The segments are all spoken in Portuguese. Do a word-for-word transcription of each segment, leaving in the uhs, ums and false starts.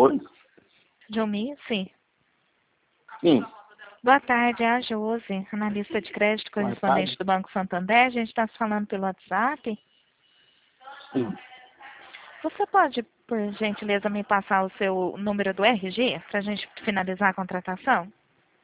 Oi? Jumi, sim. Sim. Boa tarde, é a Josi, analista de crédito correspondente do Banco Santander. A gente está falando pelo WhatsApp. Sim. Você pode, por gentileza, me passar o seu número do R G para a gente finalizar a contratação?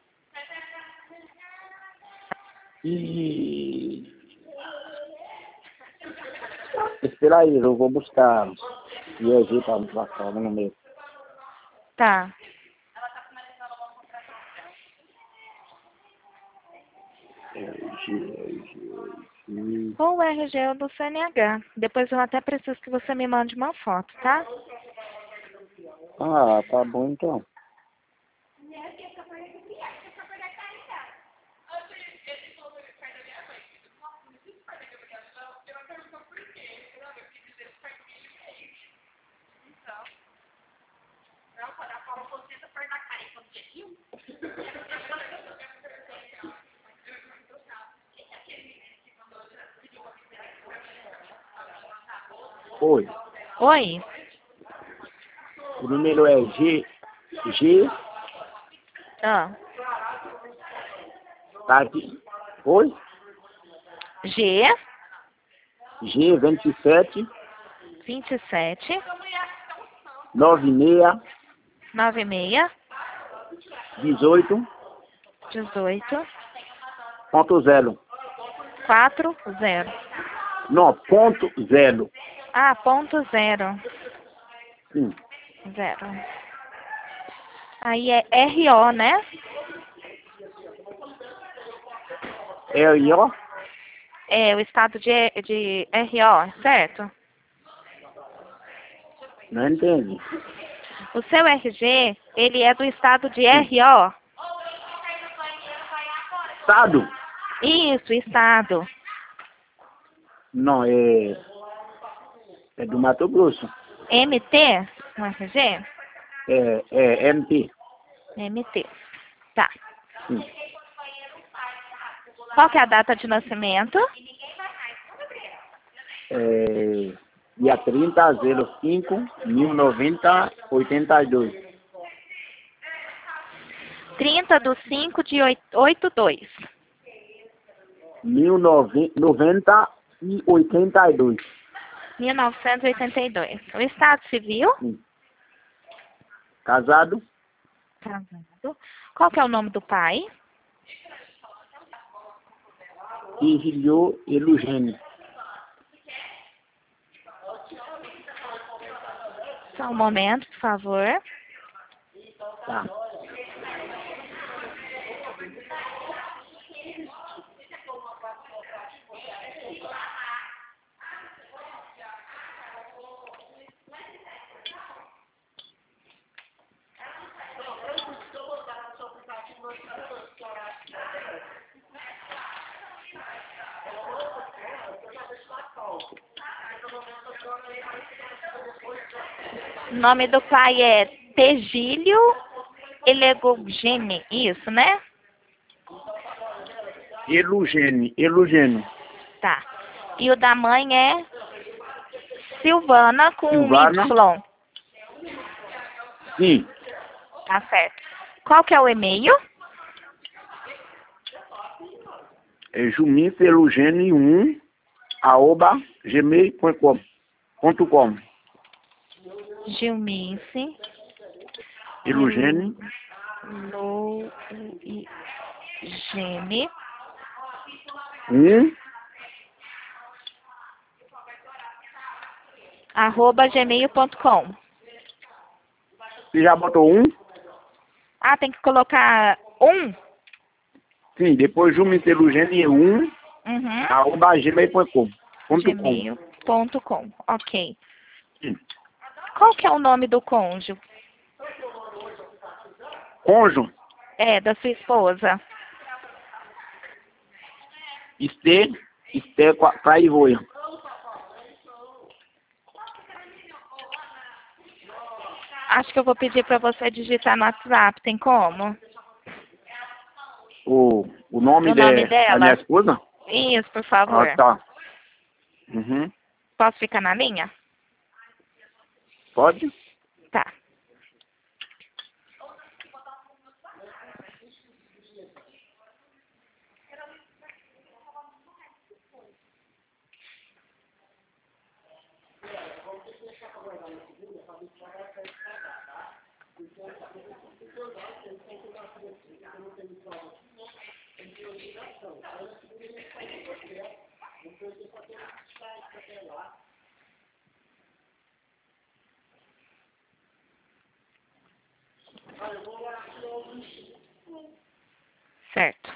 E... Espera aí, eu vou buscar o I G para passar no meu. Tá. R G, R G, Ou o R G ou do C N H. Depois eu até preciso que você me mande uma foto, tá? Ah, tá bom então. Oi. Oi? O número é G, G, Ah. tá aqui. Oi? G, G vinte e sete, vinte e sete, noventa e seis, noventa e seis, dezoito, dezoito, ponto zero. quatro, zero. Não, ponto zero. Ah, ponto zero. Sim. Zero. Aí é R O, né? R O? É o estado de, de R O, certo? Não entendi. O seu R G, ele é do estado de R O? Estado? Isso, estado. Não, é... É do Mato Grosso. M T, o R G? É, é M P. M T. Tá. Sim. Qual que é a data de nascimento? É, dia trinta, zero cinco, mil novecentos e oitenta e dois. trinta de cinco de oitenta e dois. mil novecentos e oitenta e dois. mil novecentos e oitenta e dois. O estado civil? Sim. Casado? Casado. Qual que é o nome do pai? Virgilio Elugênio. Só um momento, por favor. Tá. O nome do pai é Tegílio Elegogene, isso, né? Elugênio. Elugênio. Tá. E o da mãe é Silvana com Silvana? Y. Sim. Tá certo. Qual que é o e-mail? É jumintelugênio um, arroba, gmail ponto com. Gilmice. Elugênio. Gene. um, Arroba gmail ponto com. Você já botou um? Ah, tem que colocar um? Sim, depois jumintelugênio um, Uhum. arroba, gmail ponto com. Gmail ponto com. Ok. Sim. Qual que é o nome do cônjuge? Cônjuge, É, da sua esposa. Esther, Esther Craivoia. Acho que eu vou pedir para você digitar no WhatsApp. Tem como? O, o nome, O nome de, da minha dela? esposa? Isso, por favor. Ah, tá. Uhum. Posso ficar na linha? Pode? Tá. Certo.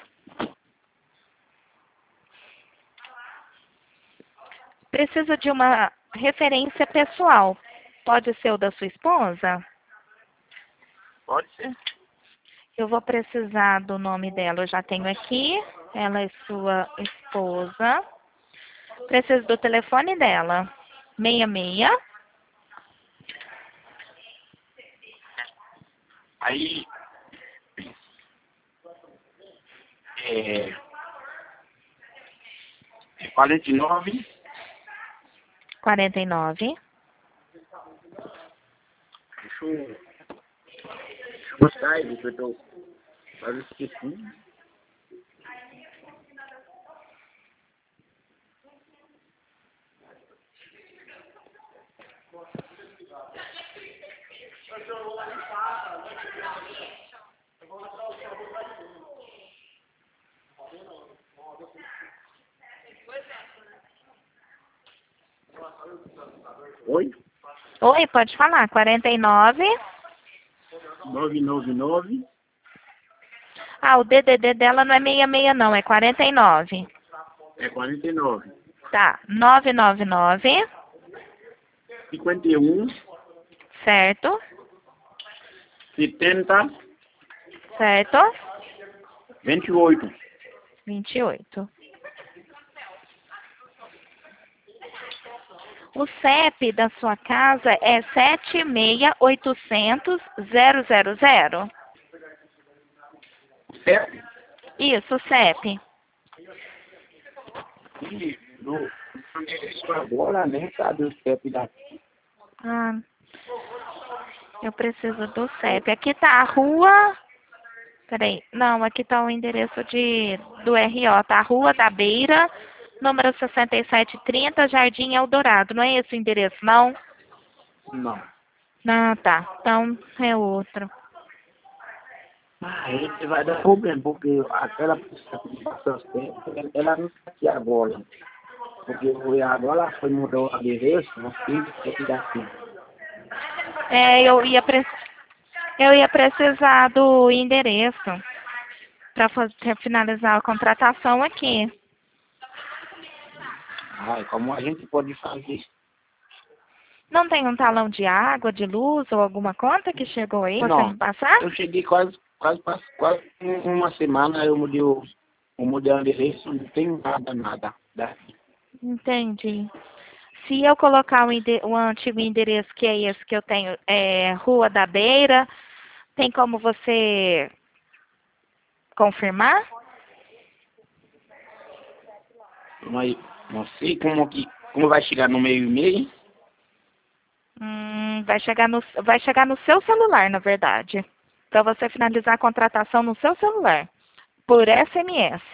Preciso de uma referência pessoal. Pode ser o da sua esposa? Pode ser. Eu vou precisar do nome dela. Eu já tenho aqui. Ela é sua esposa. Preciso do telefone dela. seis seis. Aí, é, é quarenta e nove, quarenta e nove. deixa eu, deixa eu buscar ele, que eu tô quase esqueci. Oi? Oi, pode falar. quarenta e nove. nove nove nove, Ah, o D D D dela não é seis seis não, é quarenta e nove. é quarenta e nove, Tá, nove nove nove, cinquenta e um, certo, setenta, certo, vinte e oito. vinte e oito. O C E P da sua casa é sete seis oito zero zero zero zero. Certo? Isso, C E P. E no isso agora nem sabe o C E P daqui. Ah, eu preciso do C E P. Aqui tá a rua. Peraí. Não, aqui tá o endereço de, do R O. Tá a Rua da Beira, número sessenta e sete trinta, Jardim Eldorado. Não é esse o endereço, não? Não. Não, tá. Então é outro. Ah, esse vai dar problema, porque aquela pessoa que passou os tempos, ela não está aqui agora. Porque eu agora ela foi mudar o endereço, nós temos que aqui daqui. É, eu ia, pre... eu ia precisar do endereço para finalizar a contratação aqui. Ai, como a gente pode fazer? Não tem um talão de água, de luz ou alguma conta que chegou aí? Você Não, me passar? eu cheguei quase, quase, quase, quase uma semana, eu mudei o, eu mudei o endereço, não tem nada, nada daqui. Entendi. Se eu colocar o, ende- o antigo endereço, que é esse que eu tenho, é Rua da Beira, tem como você confirmar? Mas não sei como que, como vai chegar no meio e meio. Hum, vai chegar no, vai chegar no seu celular, na verdade. Para você finalizar a contratação no seu celular, por S M S.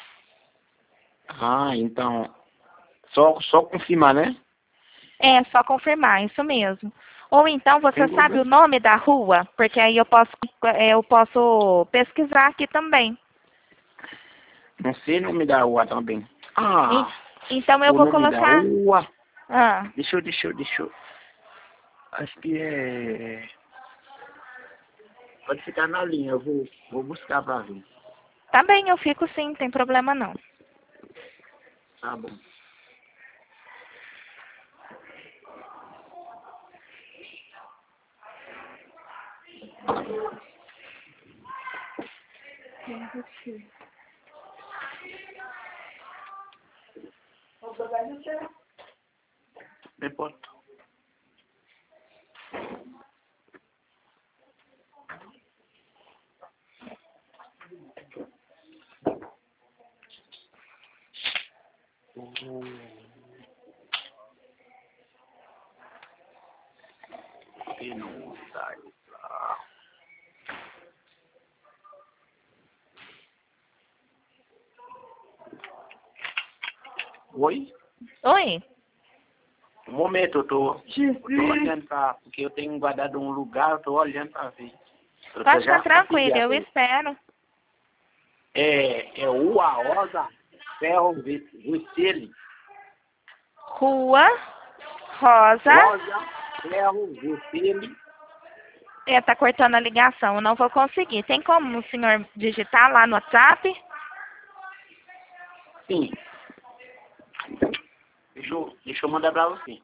Ah, então, só, só confirmar, né? É, só confirmar, isso mesmo. Ou então você Tem sabe problema. o nome da rua? Porque aí eu posso, é, eu posso pesquisar aqui também. Não sei o nome da rua também. Ah, E- então eu o vou nome da colocar. rua. Ah, Deixa eu, deixa eu, deixa eu. Acho que é. Pode ficar na linha, eu vou, vou buscar pra ver. tá bem, eu fico sim, tem problema não. Tá bom. Não importa. E não sai lá. Oi? Oi? momento eu tô, eu tô olhando pra, porque eu tenho guardado um lugar, eu tô olhando pra ver. Eu tô Pode já ficar tranquilo, consegui eu abrir. espero. É, é o Aosa Ferro Vicele. Rua Rosa. Rosa Ferro Vicele. É, tá cortando a ligação, eu não vou conseguir. Tem como o senhor digitar lá no WhatsApp? Sim. Deixa eu, deixa eu mandar pra você.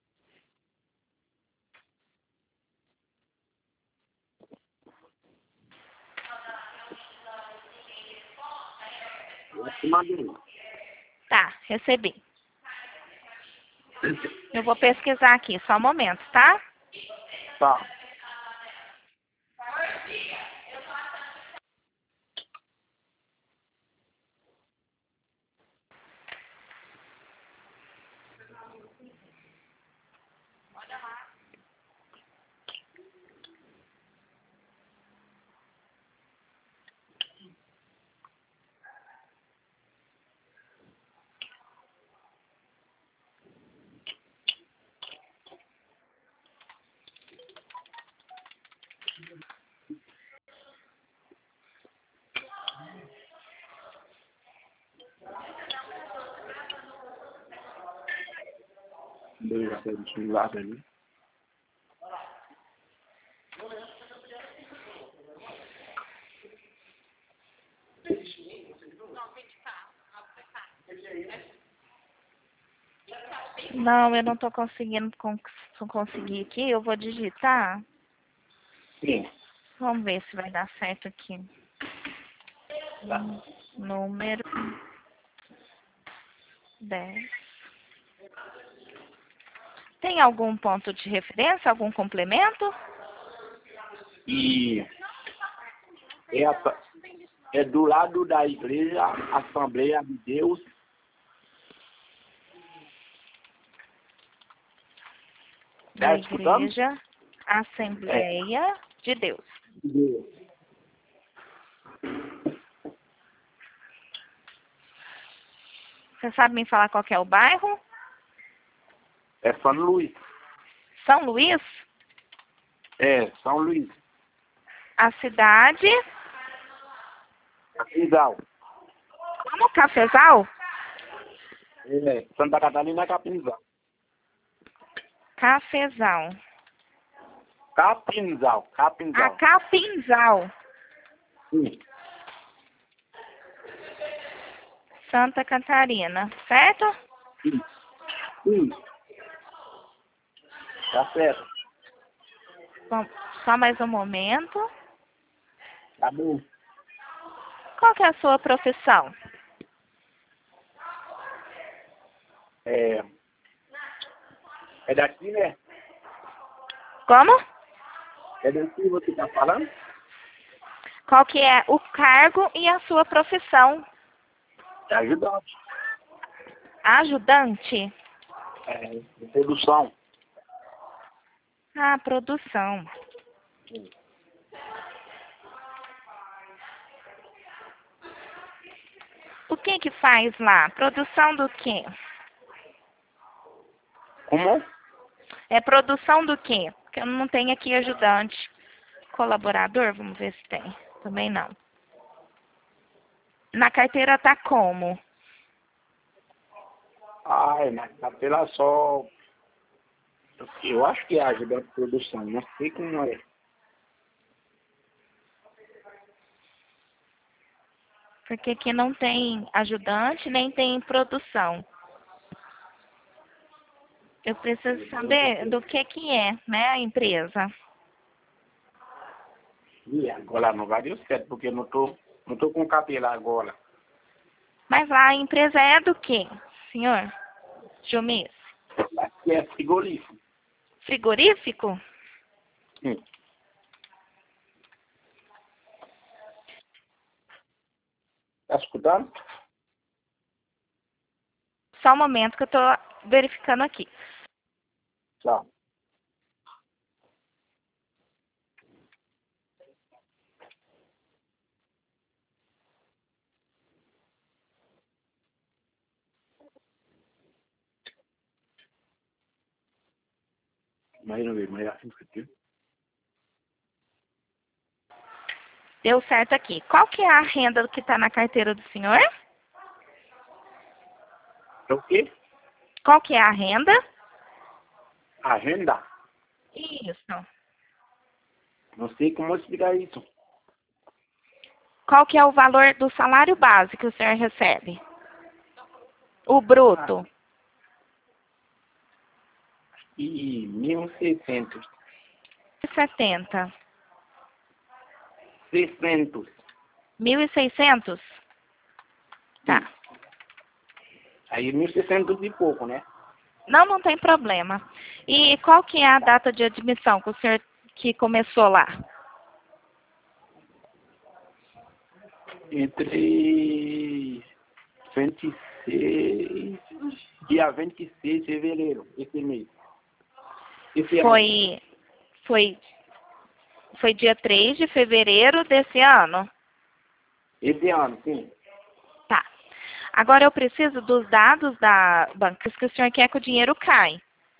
Eu te mandei. Tá, recebi. Eu vou pesquisar aqui, só um momento, tá? Tá. Deixa eu ver o lado ali. Não, eu não tô conseguindo con conseguir aqui. Eu vou digitar. Sim. Vamos ver se vai dar certo aqui. Tá. Número dez. Tem algum ponto de referência, algum complemento? E é, a- é do lado da igreja Assembleia de Deus. Da Tá escutando? Igreja É. Assembleia de Deus. Deus. Você sabe me falar qual que é o bairro? É São Luís. São Luís? É, São Luís. A cidade? Capinzal. Como? Cafezal? É, Santa Catarina, Capinzal. Cafezal. Capinzal, A Capinzal. Capinzal. Sim, Santa Catarina, certo? sim, sim. Tá certo. Bom, só mais um momento. Tá bom. Qual que é a sua profissão? É, é daqui, né? Como? É daqui você tá falando? Qual que é o cargo e a sua profissão? É ajudante. Ajudante? É, de produção. Ah, produção. O que que faz lá? Produção do quê? Como? É produção do quê? Porque eu não tenho aqui ajudante. Colaborador, vamos ver se tem. Também não. Na carteira tá como? Ai, mas tá pela só. Eu acho que é ajudante de produção, não sei como é. Porque aqui não tem ajudante, nem tem produção. Eu preciso saber do que que é, né, a empresa. E agora não vai dar certo, porque eu não tô, não tô com cabelo agora. Mas lá a empresa é do quê, senhor Jumis? Aqui é frigorífico. Frigorífico? Sim. Tá escutando? Só um momento que eu tô verificando aqui. Tchau. Mas não veio, mas assim que Deu certo aqui. Qual que é a renda que está na carteira do senhor? É o quê? Qual que é a renda? Agenda? Isso. Não sei como explicar isso. Qual que é o valor do salário base que o senhor recebe? O bruto. E mil e seiscentos. setenta. Seiscentos. mil e seiscentos? Tá. Aí mil e seiscentos e pouco, né? Não, não tem problema. E qual que é a data de admissão que o senhor que começou lá? Entre vinte e seis, dia vinte e seis de fevereiro, esse mês. Esse ano. Foi, foi, foi dia três de fevereiro desse ano? Esse ano, sim. Tá. Agora eu preciso dos dados da banca que o senhor quer que o dinheiro cai.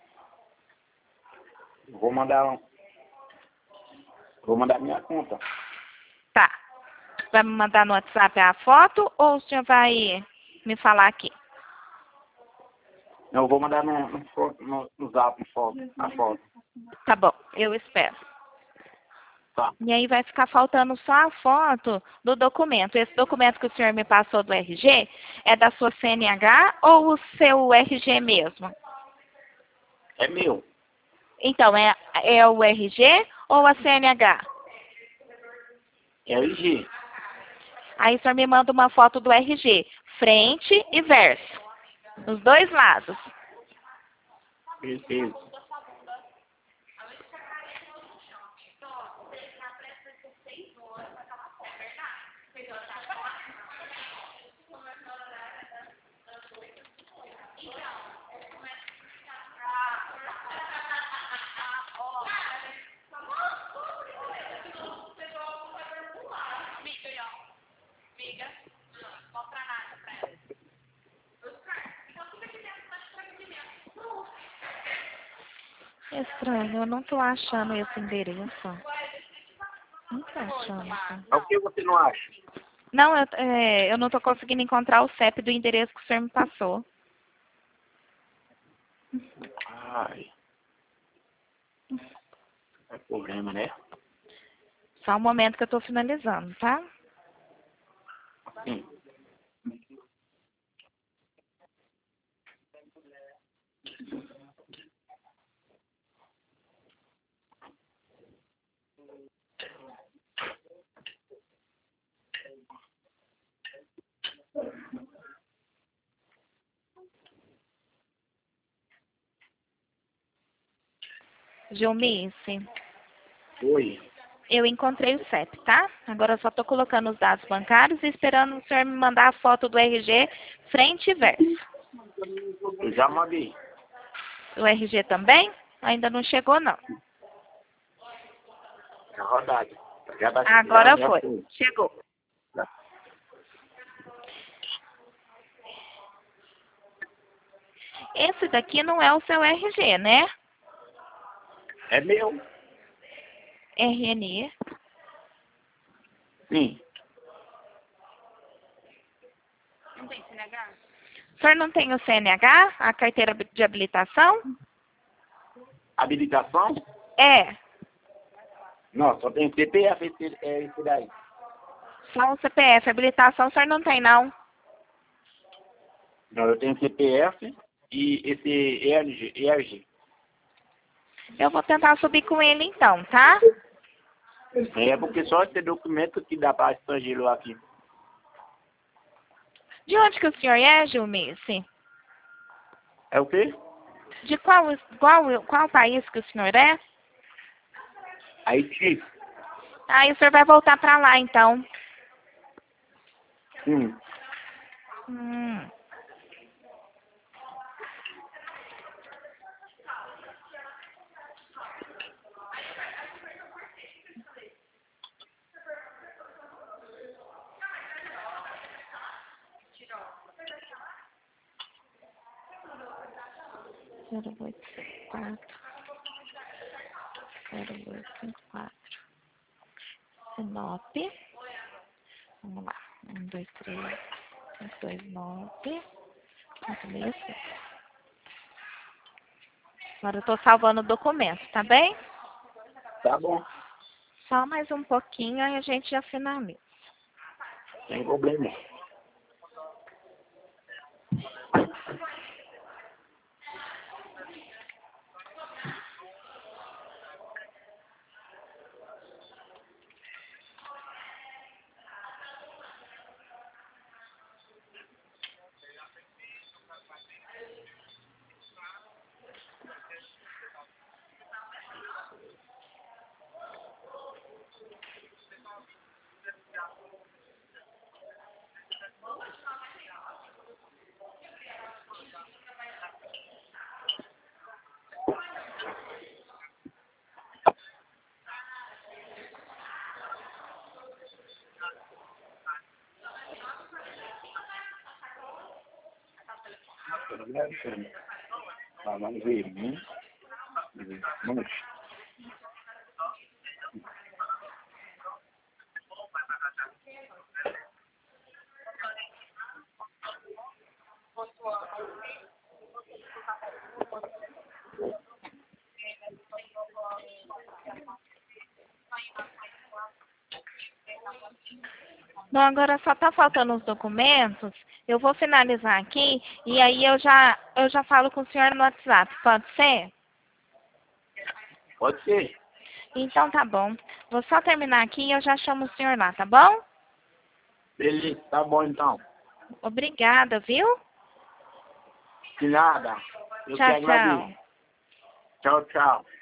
Vou mandar um. Vou mandar minha conta. Tá. Vai me mandar no WhatsApp a foto ou o senhor vai me falar aqui? Não, eu vou mandar no, no, fo- no, no zap foto, a foto. Tá bom, eu espero. Tá. E aí vai ficar faltando só a foto do documento. Esse documento que o senhor me passou do R G é da sua C N H ou o seu R G mesmo? É meu. Então, é, é o R G ou a C N H? É o I G. Aí o senhor me manda uma foto do R G, frente e verso, os dois lados. Perfeito. Estranho, eu não tô achando esse endereço. Não tô achando. É o que você não acha? Não, eu, é, eu não tô conseguindo encontrar o C E P do endereço que o senhor me passou. Ai. É problema, né? Só um momento que eu tô finalizando, tá? Sim. Gilmice, Oi. eu encontrei o C E P, tá? Agora eu só tô colocando os dados bancários e esperando o senhor me mandar a foto do R G frente e verso. Eu já mandei. O R G também? Ainda não chegou, não. Já rodado. Já tá Agora já, já foi. Chegou. Esse daqui não é o seu R G, né? É meu. R N E. Sim. O senhor não tem o C N H? A carteira de habilitação? Habilitação? É. Não, só tem C P F esse, é esse daí. Só o C P F. Habilitação o senhor não tem, não? Não, eu tenho C P F e esse E R G. E R G. Eu vou tentar subir com ele então, tá? É porque só esse documento que dá para estrangeiro aqui. De onde que o senhor é, Gilmice? É o quê? De qual, qual, qual país que o senhor é? Haiti. Aí o senhor vai voltar pra lá, então. Sim. Hum. zero oito quatro zero dois cinco quatro. Sinop. Vamos lá. um, dois, três, cinco, dois, nove. cinco, seis, seis. Agora eu tô salvando o documento, tá bem? Tá bom. Só mais um pouquinho e a gente já finaliza. Sem problema. Vamos ver, né? Vamos. Bom, agora só tá faltando os documentos. Eu vou finalizar aqui e aí eu já, eu já falo com o senhor no WhatsApp. Pode ser? Pode ser. Então tá bom. Vou só terminar aqui e eu já chamo o senhor lá, tá bom? Beleza, tá bom então. Obrigada, viu? De nada. Eu Tchau, que agradeço. tchau. Tchau, tchau.